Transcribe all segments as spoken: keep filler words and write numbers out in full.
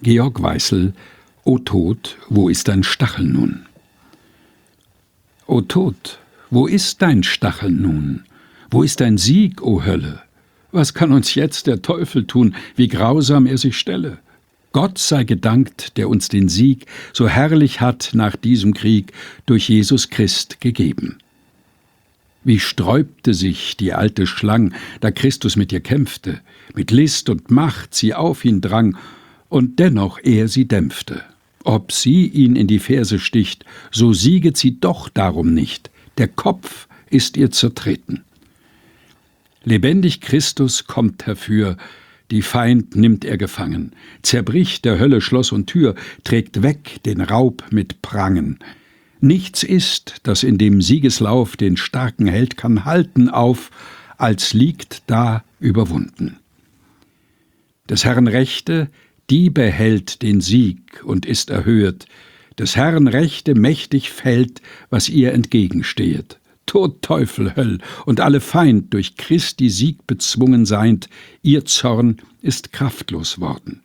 Georg Weißel, O Tod, wo ist dein Stachel nun? O Tod, wo ist dein Stachel nun? Wo ist dein Sieg, o Hölle? Was kann uns jetzt der Teufel tun, wie grausam er sich stelle? Gott sei gedankt, der uns den Sieg so herrlich hat nach diesem Krieg durch Jesus Christ gegeben. Wie sträubte sich die alte Schlang, da Christus mit ihr kämpfte, mit List und Macht sie auf ihn drang, und dennoch er sie dämpfte. Ob sie ihn in die Ferse sticht, so sieget sie doch darum nicht, der Kopf ist ihr zertreten. Lebendig Christus kommt herfür, die Feind nimmt er gefangen, zerbricht der Hölle Schloss und Tür, trägt weg den Raub mit Prangen. Nichts ist, das in dem Siegeslauf den starken Held kann halten auf, als liegt da überwunden. Des Herrn Rechte, die behält den Sieg und ist erhöht, des Herrn Rechte mächtig fällt, was ihr entgegenstehet. Tod, Teufel, Höll und alle Feind durch Christi Sieg bezwungen seind, ihr Zorn ist kraftlos worden.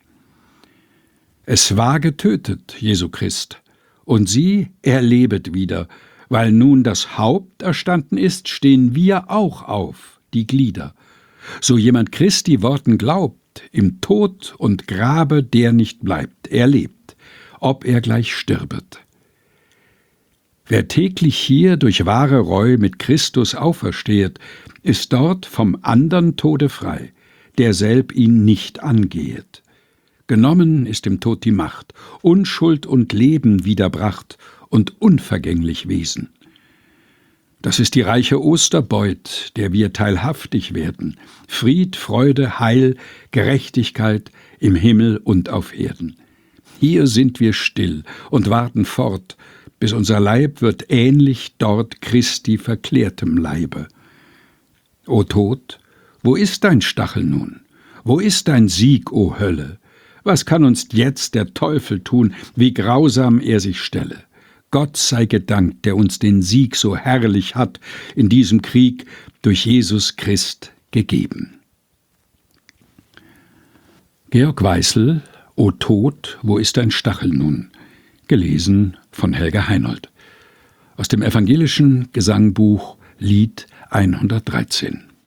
Es war getötet, Jesu Christ, und sie erlebet wieder, weil nun das Haupt erstanden ist, stehen wir auch auf, die Glieder. So jemand Christi Worten glaubt, im Tod und Grabe der nicht bleibt, er lebt, ob er gleich stirbet. Wer täglich hier durch wahre Reu mit Christus auferstehet, ist dort vom andern Tode frei, derselb ihn nicht angehet. Genommen ist dem Tod die Macht, Unschuld und Leben wiederbracht und unvergänglich Wesen. Das ist die reiche Osterbeut, der wir teilhaftig werden, Fried, Freude, Heil, Gerechtigkeit im Himmel und auf Erden. Hier sind wir still und warten fort, bis unser Leib wird ähnlich dort Christi verklärtem Leibe. O Tod, wo ist dein Stachel nun? Wo ist dein Sieg, o Hölle? Was kann uns jetzt der Teufel tun, wie grausam er sich stelle? Gott sei gedankt, der uns den Sieg so herrlich hat in diesem Krieg durch Jesus Christ gegeben. Georg Weißel, O Tod, wo ist dein Stachel nun? Gelesen von Helga Heinold. Aus dem evangelischen Gesangbuch Lied hundertdreizehn.